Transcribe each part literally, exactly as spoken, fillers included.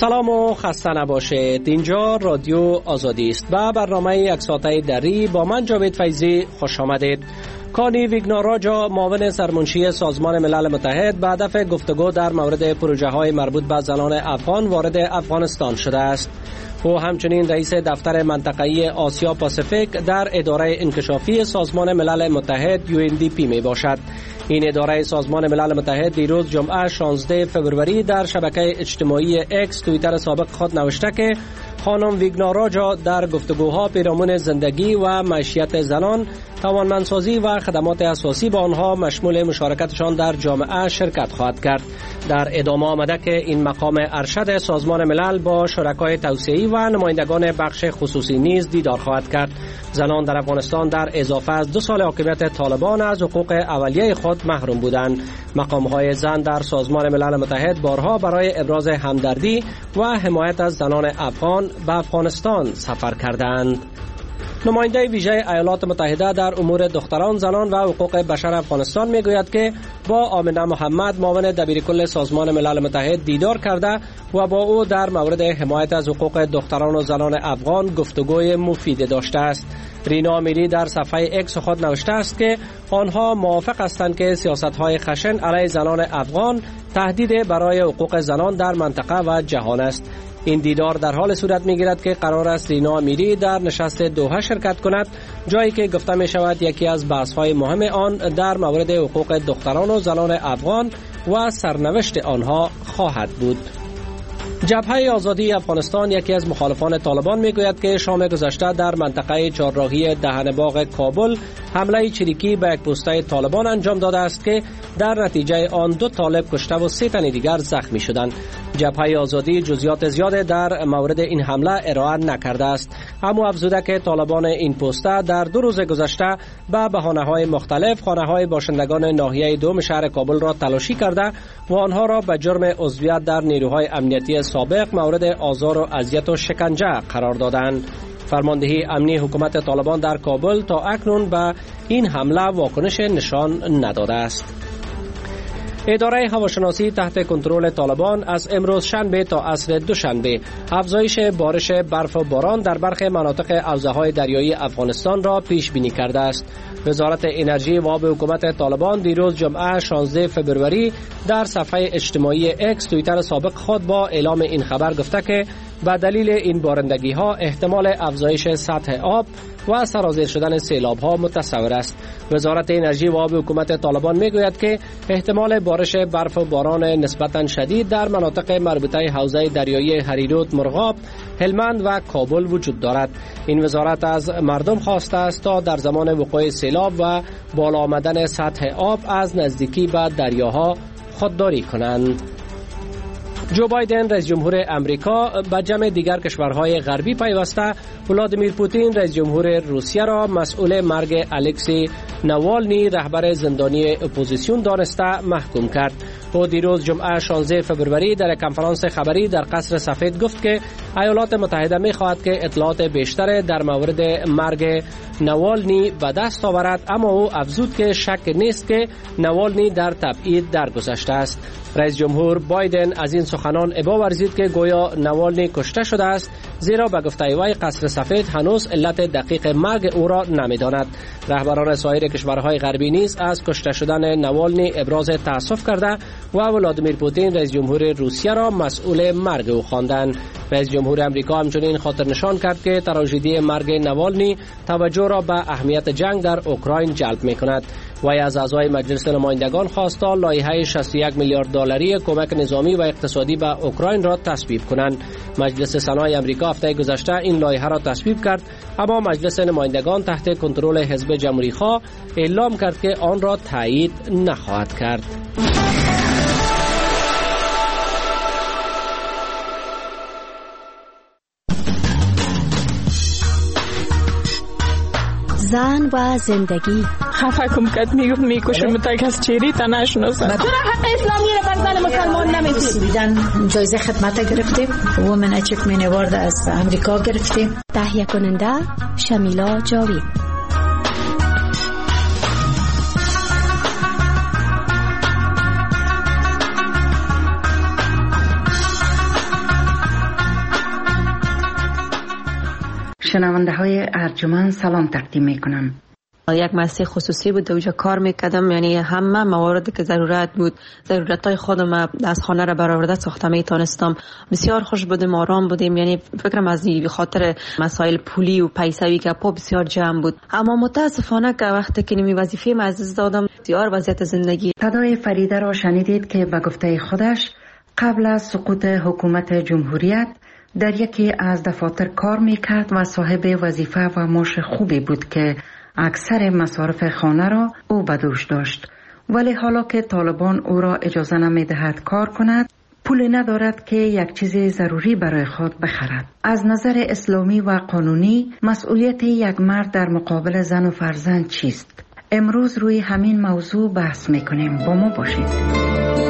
سلام و خسته نباشید. اینجا رادیو آزادی است و برنامه یک ساعته دری با من جاوید فیضی خوش آمدید. کانی ویگناراجا معاون سرمنشی سازمان ملل متحد به هدف گفتگو در مورد پروژه های مربوط به زنان افغان وارد افغانستان شده است. او همچنین رئیس دفتر منطقه‌ای آسیا پاسیفیک در اداره انکشافی سازمان ملل متحد یو ان دی پی می باشد. این اداره سازمان ملل متحد دیروز جمعه شانزده فوریه در شبکه اجتماعی اکس توییتر سابق خود نوشته که خانم ویگناراجا در گفتگوها پیرامون زندگی و معیشت زنان، توانمندسازی و خدمات اساسی با آنها مشمول مشارکتشان در جامعه شرکت خواهد کرد. در ادامه آمده که این مقام ارشد سازمان ملل با شرکای توسعه‌ای و نمایندگان بخش خصوصی نیز دیدار خواهد کرد. زنان در افغانستان در اضافه از دو سال حاکمیت طالبان از حقوق اولیه خود محروم بودند. مقام‌های زن در سازمان ملل متحد بارها برای ابراز همدردی و حمایت از زنان افغان به افغانستان سفر کردند. نماینده ویژه ایالات متحده در امور دختران، زنان و حقوق بشر افغانستان میگوید که با آمنه محمد معاون دبیرکل سازمان ملل متحد دیدار کرده و با او در مورد حمایت از حقوق دختران و زنان افغان گفتگوی مفید داشته است. رینا امیری در صفحه اکس خود نوشته است که آنها موافق هستند که سیاست‌های خشن علیه زنان افغان تهدید برای حقوق زنان در منطقه و جهان است. این دیدار در حال صورت می‌گیرد که قرار است رینا امیری در نشست دوحه شرکت کند، جایی که گفته می‌شود یکی از بحث‌های مهم آن در مورد حقوق دختران و زنان افغان و سرنوشت آنها خواهد بود. جبهه آزادی افغانستان یکی از مخالفان طالبان میگوید که شام گذشته در منطقه چهارراهی دهن باغ کابل حمله چریکی به یک پوسته طالبان انجام داده است که در نتیجه آن دو طالب کشته و سه تن دیگر زخمی شدند. جبهه آزادی جزئیات زیاد در مورد این حمله ارائه نکرده است، اما افزوده که طالبان این پوسته در دو روز گذشته به بهانه‌های مختلف خانه‌های باشندگان ناحیه دوم شهر کابل را تلاشی کرده و آنها را به جرم عضویت در نیروهای امنیتی سابق مورد آزار و اذیت و شکنجه قرار دادند. فرماندهی امنی حکومت طالبان در کابل تا اکنون به این حمله واکنش نشان نداده است. اداره هواشناسی تحت کنترل طالبان از امروز شنبه تا عصر دوشنبه افزایش بارش برف و باران در برخی مناطق حوزه‌های دریایی افغانستان را پیش بینی کرده است. وزارت انرژی و آب حکومت طالبان دیروز جمعه شانزده فوریه در صفحه اجتماعی اکس توییتر سابق خود با اعلام این خبر گفته که به دلیل این بارندگی ها احتمال افزایش سطح آب و سرازیر شدن سیلاب ها متصور است. وزارت انرژی و آب حکومت طالبان میگوید که احتمال بارش برف و باران نسبتاً شدید در مناطق مربوطه حوزه دریایی هریرود، مرغاب، هلمند و کابل وجود دارد. این وزارت از مردم خواسته است تا در زمان وقوع سیلاب و بالا آمدن سطح آب از نزدیکی به دریاها خودداری کنند. جو بایدن رئیس جمهور امریکا به جمع دیگر کشورهای غربی پیوسته ولادیمیر پوتین رئیس جمهور روسیه را مسئول مرگ الکسی نوالنی رهبر زندانی اپوزیسیون دانسته محکوم کرد. او دیروز جمعه شانزده فوریه در کنفرانس خبری در قصر سفید گفت که ایالات متحده می خواهد که اطلاعات بیشتر در مورد مرگ نوالنی به دست آورد، اما او افزود که شک نیست که نوالنی در تبعید درگذشته است. رئیس جمهور بایدن از این سخنان ابا ورزید که گویا نوالنی کشته شده است، زیرا به گفته وی قصر سفید هنوز علت دقیق مرگ او را نمی‌داند. رهبران سایر کشورهای غربی نیز از کشته شدن نوالنی ابراز تأسف کرده و ولادیمیر پوتین رئیس جمهور روسیه را مسئول مرگ او خواندند. رئیس جمهور امریکا همچنین خاطر نشان کرد که تراژدی مرگ نوالنی توجه را به اهمیت جنگ در اوکراین جلب می‌کند. وی از اعضای مجلس نمایندگان خواست تا لایحه شصت و یک میلیارد دلاری کمک نظامی و اقتصادی به اوکراین را تصویب کنند. مجلس سنای امریکا هفته گذشته این لایحه را تصویب کرد، اما مجلس نمایندگان تحت کنترل حزب جمهوری‌خواه اعلام کرد که آن را تایید نخواهد کرد. زن و زندگی خفه کم کت میگفت میکشم تا کس چیری تا نشناسم. تو را حق اسلامی را بر زن مسلمان نمیدی. دیدن جایزه خدمت گرفتیم، وومن اچیومنت اوارد از امریکا گرفتیم. تهیه کننده شمیلا جاوید. شنونده های ارجمند سلام تقدیم می کنم. یک مؤسسه خصوصی بود اونجا کار میکردم، یعنی همه مواردی که ضرورت بود، ضرورتای خودم از خانه را برآورده ساخته میتونستم. بسیار خوش بودیم، آرام بودیم، یعنی فکرم از خاطر مسائل پولی و پیسوی که پا بسیار جمع بود. اما متاسفانه که وقتی که نمی وظیفه از دادم بسیار وضعیت زندگی. صدای فریده را شنیدید که به گفته خودش قبل از سقوط حکومت جمهوریت در یکی از دفاتر کار میکرد و صاحب وظیفه و معاش خوبی بود که اکثر مصارف خانه را او به دوش داشت. ولی حالا که طالبان او را اجازه نمیدهد کار کند، پولی ندارد که یک چیز ضروری برای خود بخرد. از نظر اسلامی و قانونی مسئولیت یک مرد در مقابل زن و فرزند چیست؟ امروز روی همین موضوع بحث میکنیم. با ما باشید.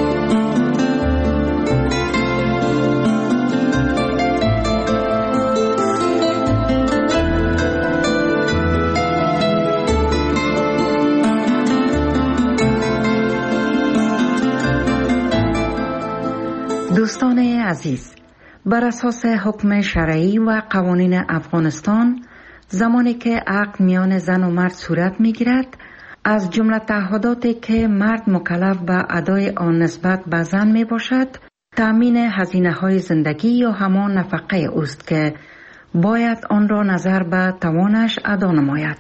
دوستان عزیز، بر اساس حکم شرعی و قوانین افغانستان زمانی که عقد میان زن و مرد صورت میگیرد، از جمله تعهداتی که مرد مکلف به ادای آن نسبت به زن می باشد تأمین هزینه های زندگی یا همان نفقه اوست که باید آن را نظر به توانش ادا نماید.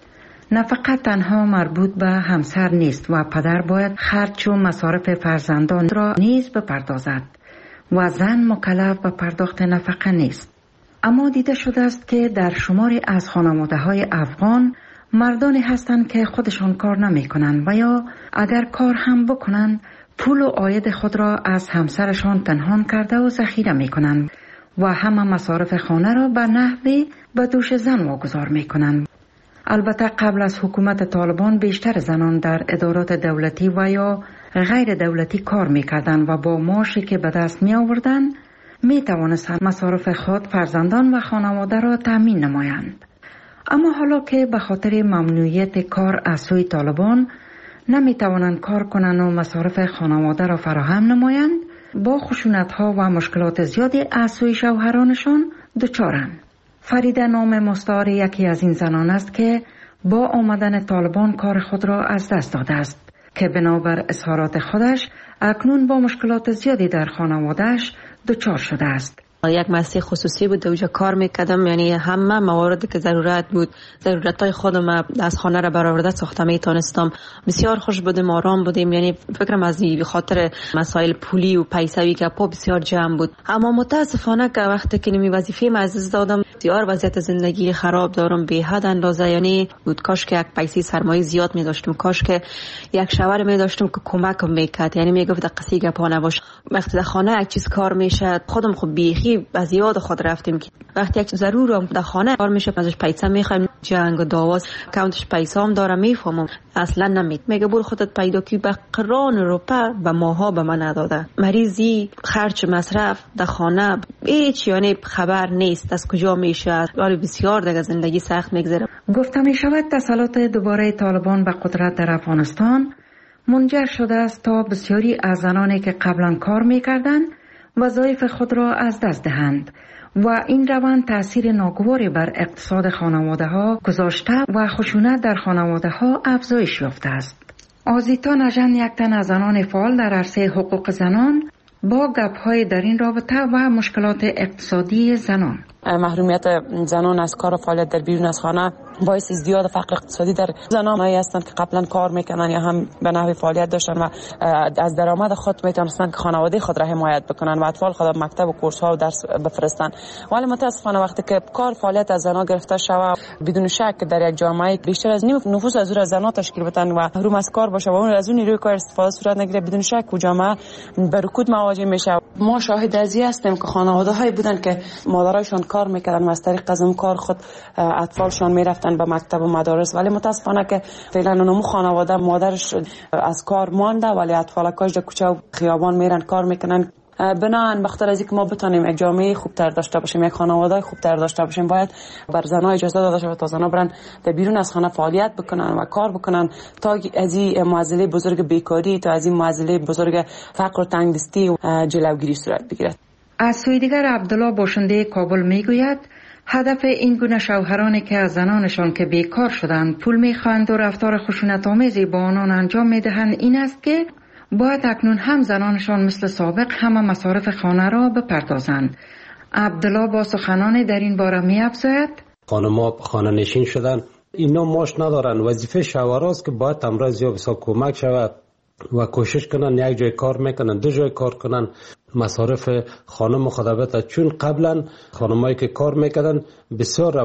نفقه تنها مربوط به همسر نیست و پدر باید خرج و مصارف فرزندان را نیز بپردازد و زن مکلف به پرداخت نفقه نیست. اما دیده شده است که در شماری از خانواده های افغان مردانی هستند که خودشان کار نمی کنند و یا اگر کار هم بکنند پول و عاید خود را از همسرشان پنهان کرده و ذخیره می کنند و همه مصارف خانه را به نحوی به دوش زن واگذار می کنند. البته قبل از حکومت طالبان بیشتر زنان در ادارات دولتی و یا غیر دولتی کار می کردند و با معاشی که به دست می آوردند می توانستند مصارف خود، فرزندان و خانواده را تأمین نمایند. اما حالا که به خاطر ممنوعیت کار از سوی طالبان نمی توانند کار کنند و مصارف خانواده را فراهم نمایند، با خشونت ها و مشکلات زیادی از سوی شوهرانشان دچارند. فریده نام مستعار یکی از این زنان است که با آمدن طالبان کار خود را از دست داده است که بنابر اظهارات خودش اکنون با مشکلات زیادی در خانواده‌اش دچار شده است. یک مؤسسه خصوصی بود اونجا کار میکردم، یعنی همه مواردی که ضرورت بود، ضرورتای خودم از خانه را برآورده ساخته میتونستم. بسیار خوش بودیم، آرام بودیم، یعنی فکرم از خاطر مسائل پولی و پیسوی که پا بسیار جمع بود. اما متاسفانه که وقتی که نمی وظیفه از دادم بسیار وضعیت زندگی خراب دارم به حد اندازه، یعنی بود کاش که یک پیسه سرمایه زیاد می داشتم، کاش که یک شوهر می داشتم که کمکم میکرد، یعنی میگفت قصی گپا نباش. وقتی در خانه یک چیز کار میشه خودم خب بیخی از یاد خود رفتیم که وقتی یک ضرورم در خانه کار میشه ازش پیسه میخوایم، جنگ و دعوا، کانتش پیسه هم داره میفهمم اصلا نمید، میگه برو خودت پیدا کی، به قران روپا و ماها به من نداده، مریضی، خرج، مصرف در خانه هیچ، یعنی خبر نیست از کجا میشه. ولی بسیار دیگه زندگی سخت میگذره. گفته میشود تسلط دوباره طالبان به قدرت در افغانستان منجر شده است تا بسیاری از زنانی که قبلا کار میکردند وظایف خود را از دست دهند و این روند تأثیر ناگواری بر اقتصاد خانواده ها گذاشته و خشونت در خانواده ها افزایش یافته است. آزیتا نژند، یک تن از زنان فعال در عرصه حقوق زنان، با گپ‌های در این رابطه و مشکلات اقتصادی زنان. محرومیت زنان از کار و فعالیت در بیرون از خانه باعث ازدیاد فقر اقتصادی در زنانی هستند که قبلا کار میکنن یا هم به نحوی فعالیت داشتن و از درآمد خود میتونستند که خانواده خود را حمایت بکنن و اطفال خود به مکتب و کورس ها و درس بفرستن. ولی متاسفانه وقتی که کار فعالیت از زنان گرفته شود، بدون شک در یک جامعه بیشتر از نیم نفوس از او زنان تشکیل بدن و محروم از کار باشه و اون از اون نیروی کار استفاده صورت نگیره، بدون شک جامعه به رکود مواجه میشه. ما شاهد از این هستیم که خانواده هایی بودن که مادرایشان کار میکردن و از طریق از اون کار خود اطفالشان میرفتن به مکتب و مدارس، ولی متاسفانه که فعلا اونمو خانواده مادرش از کار مانده ولی اطفالکاش در کوچه و خیابان میرن کار میکنن. بنابراین بخاطر از اینکه ما بتونیم یک جامعه خوبتر داشته باشیم، یک خانواده خوبتر داشته باشیم، باید بر زنها اجازه داده شود تا زنها برن در بیرون از خانه فعالیت بکنن و کار بکنن تا از این معضله بزرگ بیکاری، تا از این معضله بزرگ فقر و تنگدستی جلوگیری صورت بگیرد. از سوی دیگر عبدالله باشنده کابل میگوید هدف این گونه شوهرانی که از زنانشان که بیکار شدند پول میخواهند و رفتار خشونت آمیزی با آنان انجام میدهند این است که باید اکنون هم زنانشان مثل سابق همه مصارف خانه را بپردازند. عبدالله با سخنان در این باره می‌افزاید: خانم‌ها خانه نشین شدن، اینا ماش ندارن. وظیفه شوهراست که باید امروز یا بسیار کمک شود و کوشش کنن یک جای کار میکنن، دو جای کار کنن، مصارف خانم خدابت. چون قبلا خانمایی که کار میکردن بسیار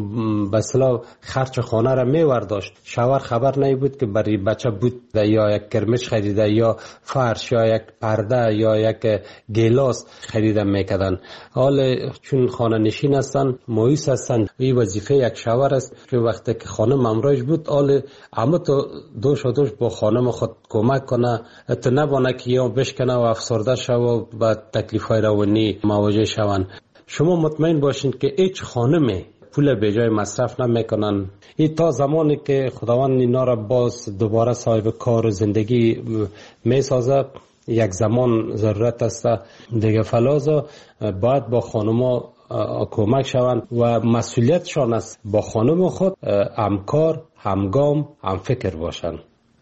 به اصطلاح خرج خانه را میورداشت. شوهر خبر نمی بود که برای بچه بود یا یک کرمش خریده یا فرش یا یک پرده یا یک گیلاس خریده میکردن. حال چون خانه نشین هستن، مایوس هستن، این وظیفه یک شوهر است که وقتی که خانم امراج بود حال اما تو دوش و دوش با خانم خود کمک کنه، تو نبانه که یا بشکنه و افسرده شو و با تکلیف های روانی مواجه شوند. شما مطمئن باشین که هیچ خانمی پول به جای مصرف نمیکنن. این تا زمانی که خداوند اینا را باز دوباره صاحب کار و زندگی میسازه، یک زمان ضرورت است دیگه. فلازا باید با خانما کمک شوند و مسئولیتشان است با خانم خود همکار، همگام، هم فکر باشند.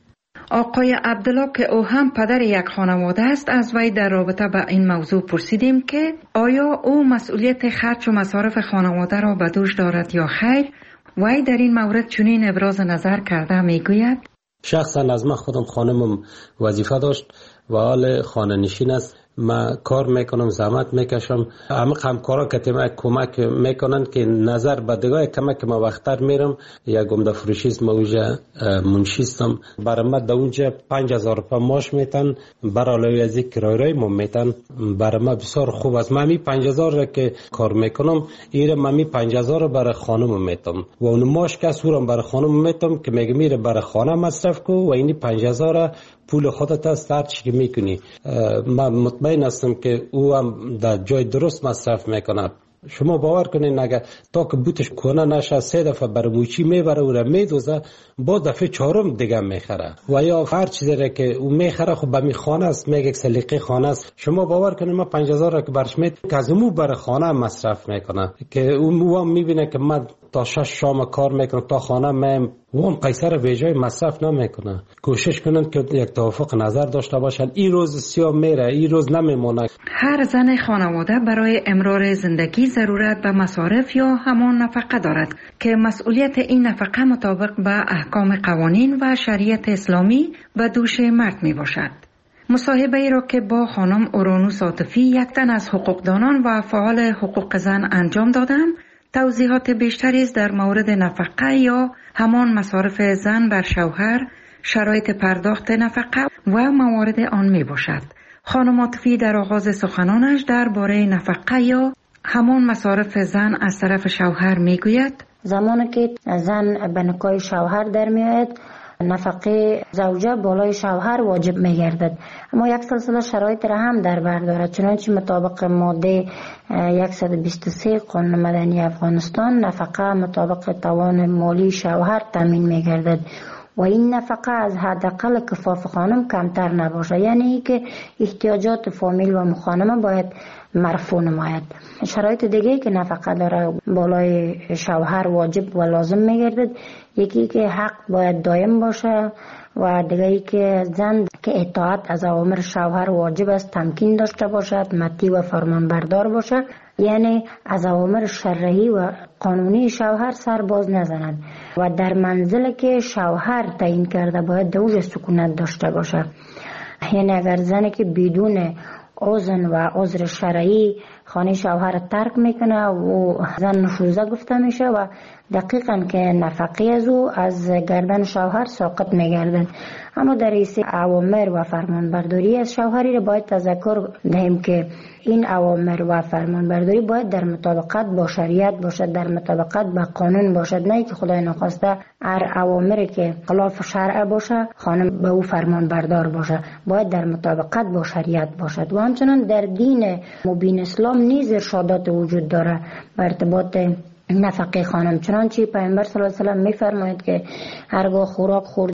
آقای عبدالله که او هم پدر یک خانواده است، از وی در رابطه با این موضوع پرسیدیم که آیا او مسئولیت خرج و مصارف خانواده را به دوش دارد یا خیر. وی در این مورد چنین ابراز نظر کرده میگوید: شخصا از من خودم خانمم وظیفه داشت و حال خانه نشین است. من کار میکنم، زحمت میکشم. همه همکارا که تیمه کمک میکنن که نظر به دیگه کمک ما وقتر میرم. یک گمده فروشیست ما اونجا منشیستم. برای من در اونجا پنج هزار روپا ماش میتن، برای علاوه از این کرایه ما میتن. برای من بسیار خوب است. من می پنج هزار را که کار میکنم ایره من می پنج هزار برای خانم میتم و اون ماش که سورم برای خانم میتم که میگه میره برای خانه مصرف کو و این پنج هزار پول خودت است هر چی که میکنی. من مطمئن هستم که او هم در جای درست مصرف میکنه. شما باور کنین اگر تا که بوتش کنه نشه سه دفعه برای موچی میبره و را میدوزه، با دفعه چهارم دیگه میخره و یا هر چیزی را که او میخره خب به می خانه است، میگه سلیقه خانه است. شما باور کنین من پنج هزار را که برش میت که از مو برای خانه مصرف میکنه که او هم میبینه که من تا شش شام کار میکنم تا خانه میم و هم قیصر به جای مصرف نمیکنه. کوشش کنن که یک توافق نظر داشته باشن. این روز سیاه میره، این روز نمیمونه. هر زن خانواده برای امرار زندگی ضرورت به مصارف یا همان نفقه دارد که مسئولیت این نفقه مطابق به احکام قوانین و شریعت اسلامی به دوش مرد می باشد. مصاحبه ای را که با خانم اورانوس عاطفی یک تن از حقوقدانان و فعال حقوق زن انجام دادم، توضیحات بیشتری است در مورد نفقه یا همان مصارف زن بر شوهر، شرایط پرداخت نفقه و موارد آن می باشد. خانم عاطفی در آغاز سخنانش درباره نفقه یا همان مصارف زن از طرف شوهر می گوید: زمانی که زن به نکاح شوهر در می آید، نفقه زوجه بالای شوهر واجب می گردد، اما یک سلسله شرایط را هم در بر دارد. چنانچه مطابق ماده صد و بیست و سه قانون مدنی افغانستان نفقه مطابق توان مالی شوهر تامین می گردد و این نفقه از حداقل کفاف خانم کمتر نباشه، یعنی که احتیاجات فامیل و مخانمه باید مرفوع نماید. شرایط دیگه که نفقه داره بالای شوهر واجب و لازم میگردد، یکی که حق باید دائم باشه و دیگه ای که زن که اطاعت از اوامر شوهر واجب است تمکین داشته باشد، مطیع و فرمان بردار باشه، یعنی از اوامر شرعی و قانونی شوهر سر باز نزند و در منزل که شوهر تعیین کرده باید دوج سکونت داشته باشه. یعنی اگر زنی که بدون اذن و عذر شرعی خانه شوهر ترک میکنه و زن نشوزه گفته میشه و دقیقاً که نفقه از او از گردن شوهر ساقط میگردن. اما در ایسه اوامر و فرمانبرداری از شوهری را باید تذکر دهیم که این اوامر و فرمانبرداری باید در مطابقت با شریعت باشد، در مطابقت با قانون باشد، نه که خدای نخواسته هر اوامری که خلاف شرع باشه خانم به او فرمانبردار باشه. باید در مطابقت با شریعت باشد. و همچنان در دین مبین اسلام نیز ارشادات وجود داره بر ارتباط نفقه خانم. چنانچه پیامبر صلی الله علیه و سلم میفرماید که هرگاه خوراک خورد